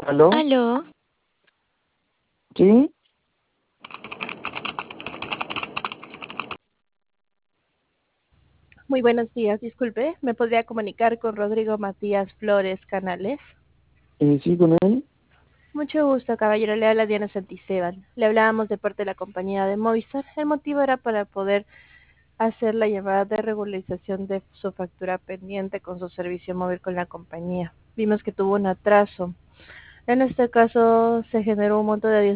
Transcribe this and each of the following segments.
¿Aló? Aló, ¿Sí? Muy buenos días, disculpe, ¿me podría comunicar con Rodrigo Matías Flores Canales? Sí, con él. Mucho gusto, caballero, le habla Diana Santisteban. Le hablábamos de parte de la compañía de Movistar. El motivo era para poder hacer la llamada de regularización de su factura pendiente con su servicio móvil con la compañía. Vimos que tuvo un atraso. En este caso se generó un monto de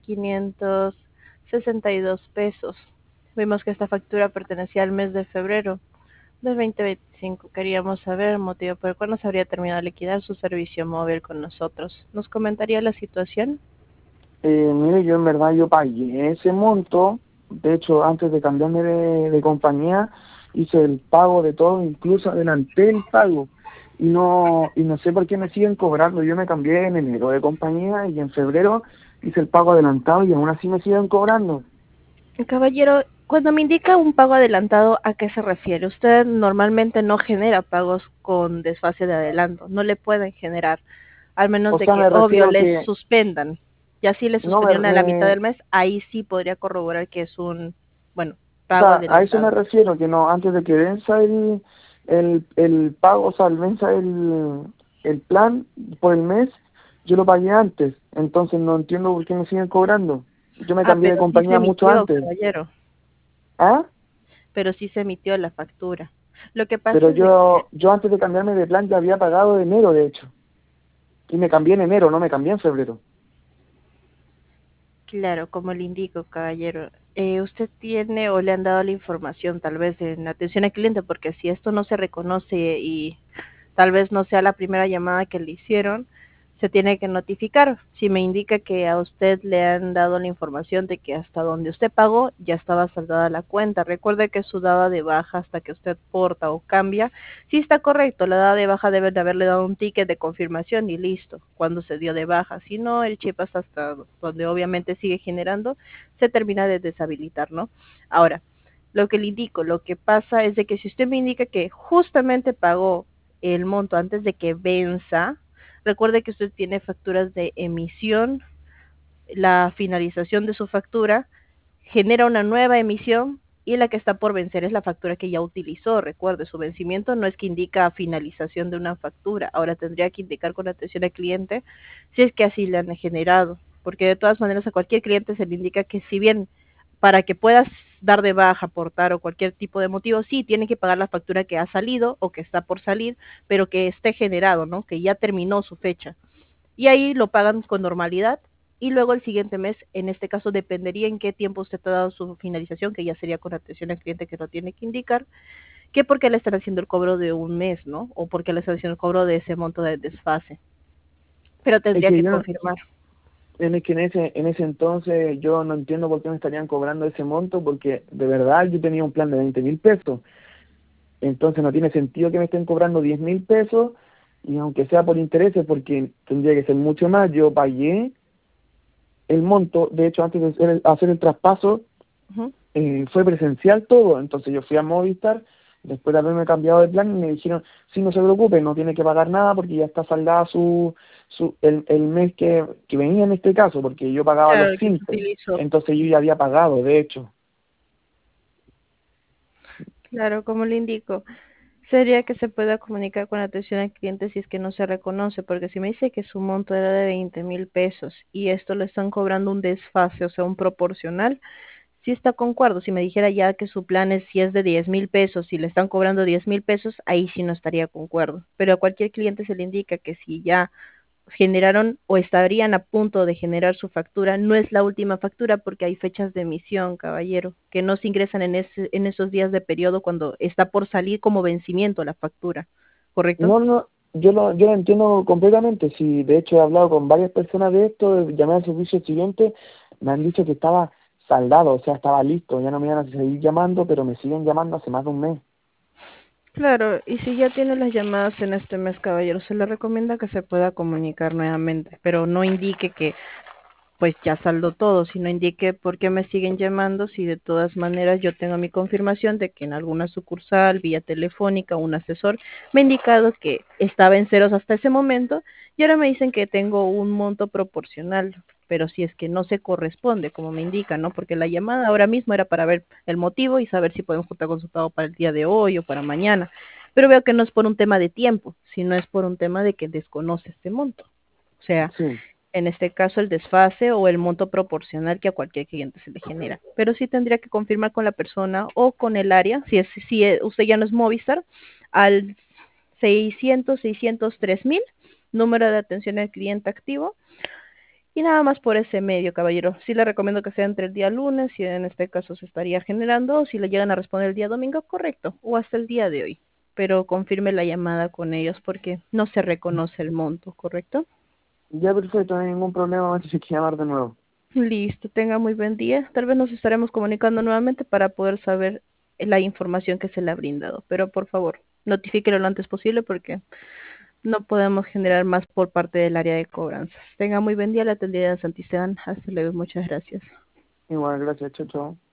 10.562 pesos. Vimos que esta factura pertenecía al mes de febrero del 2025. Queríamos saber el motivo por el cual no se habría terminado de liquidar su servicio móvil con nosotros. ¿Nos comentaría la situación? Mire, yo en verdad yo pagué ese monto. De hecho, antes de cambiarme de compañía, hice el pago de todo, incluso adelanté el pago. Y no sé por qué me siguen cobrando. Yo me cambié en enero de compañía y en febrero hice el pago adelantado y aún así me siguen cobrando. Caballero, cuando me indica un pago adelantado, ¿a qué se refiere? Usted normalmente no genera pagos con desfase de adelanto, no le pueden generar, al menos O de sea, que, me obvio, refiero les que suspendan. Y así le no suspendieron a la mitad del mes, ahí sí podría corroborar que es un, bueno, o pago sea, a eso me adelantado. refiero, que no, antes de que venza el pago, o sea, venza el plan por el mes, yo lo pagué antes, entonces no entiendo por qué me siguen cobrando. Yo me Ah, cambié de pero sí se compañía mucho emitió, antes. caballero, ¿Ah? pero sí se emitió la factura. Lo que pasa Pero es de que, yo antes de cambiarme de plan ya había pagado de enero, de hecho. Y me cambié en enero, no me cambié en febrero. claro, como le indico, caballero, usted tiene o le han dado la información tal vez en atención al cliente, porque si esto no se reconoce y tal vez no sea la primera llamada que le hicieron, se tiene que notificar. Si me indica que a usted le han dado la información de que hasta donde usted pagó ya estaba saldada la cuenta. Recuerde que su dada de baja hasta que usted porta o cambia, sí está correcto, la dada de baja debe de haberle dado un ticket de confirmación y listo, cuando se dio de baja. Si no, el chip hasta donde obviamente sigue generando, se termina de deshabilitar, ¿no? Ahora, lo que le indico, lo que pasa es de que si usted me indica que justamente pagó el monto antes de que venza, recuerde que usted tiene facturas de emisión, la finalización de su factura genera una nueva emisión y la que está por vencer es la factura que ya utilizó. Recuerde, su vencimiento no es que indica finalización de una factura, ahora tendría que indicar con atención al cliente si es que así le han generado, porque de todas maneras a cualquier cliente se le indica que si bien para que puedas dar de baja, aportar o cualquier tipo de motivo, sí, tiene que pagar la factura que ha salido o que está por salir, pero que esté generado, ¿no? Que ya terminó su fecha. Y ahí lo pagan con normalidad y luego el siguiente mes, en este caso dependería en qué tiempo usted ha dado su finalización, que ya sería con atención al cliente que lo tiene que indicar, que porque le están haciendo el cobro de un mes, ¿no? O porque le están haciendo el cobro de ese monto de desfase. Pero Es tendría que que yo, confirmar. es que en ese entonces yo no entiendo por qué me estarían cobrando ese monto, porque de verdad yo tenía un plan de 20.000 pesos. Entonces no tiene sentido que me estén cobrando 10.000 pesos y aunque sea por intereses, porque tendría que ser mucho más, yo pagué el monto. De hecho, antes de hacer el traspaso, Ujú. fue presencial todo. Entonces yo fui a Movistar, después de haberme cambiado de plan, y me dijeron, sí, no se preocupe, no tiene que pagar nada porque ya está saldada el mes que venía en este caso, porque yo pagaba los Claro, que se 5. utilizó. Entonces yo ya había pagado, de hecho. Claro, como le indico, sería que se pueda comunicar con atención al cliente si es que no se reconoce, porque si me dice que su monto era de 20.000 pesos y esto le están cobrando un desfase, o sea, un proporcional, sí está concuerdo. Si me dijera ya que su plan es si es de 10.000 pesos y le están cobrando 10.000 pesos, ahí sí no estaría concuerdo. Pero a cualquier cliente se le indica que si ya generaron o estarían a punto de generar su factura, no es la última factura porque hay fechas de emisión, caballero, que no se ingresan en esos días de periodo cuando está por salir como vencimiento la factura, ¿correcto? No, no, yo lo entiendo completamente. Sí, de hecho he hablado con varias personas de esto, llamé al servicio al cliente, me han dicho que estaba saldado, o sea, estaba listo, ya no me iban a seguir llamando, pero me siguen llamando hace más de un mes. Claro, y si ya tiene las llamadas en este mes, caballero, se le recomienda que se pueda comunicar nuevamente, pero no indique que pues ya saldó todo, si no indique por qué me siguen llamando, si de todas maneras yo tengo mi confirmación de que en alguna sucursal, vía telefónica, un asesor me ha indicado que estaba en ceros hasta ese momento y ahora me dicen que tengo un monto proporcional, pero si es que no se corresponde, como me indican, ¿no? Porque la llamada ahora mismo era para ver el motivo y saber si podemos juntar con su pago para el día de hoy o para mañana, pero veo que no es por un tema de tiempo, sino es por un tema de que desconoce este monto. O sea, Sí, en este caso el desfase o el monto proporcional que a cualquier cliente se le genera. Pero sí tendría que confirmar con la persona o con el área, si usted ya no es Movistar, al 603.000, número de atención al cliente activo, y nada más por ese medio, caballero. Sí le recomiendo que sea entre el día lunes, si en este caso se estaría generando, o si le llegan a responder el día domingo, correcto, o hasta el día de hoy. Pero confirme la llamada con ellos porque no se reconoce el monto, ¿correcto? ya perfecto, no hay ningún problema, más si hay que llamar de nuevo. Listo, tenga muy buen día. Tal vez nos estaremos comunicando nuevamente para poder saber la información que se le ha brindado. Pero por favor, notifíquelo lo antes posible porque no podemos generar más por parte del área de cobranzas. Tenga muy buen día, la atendida de Santisteban. Hasta luego, muchas gracias. Igual, gracias, chao, chao.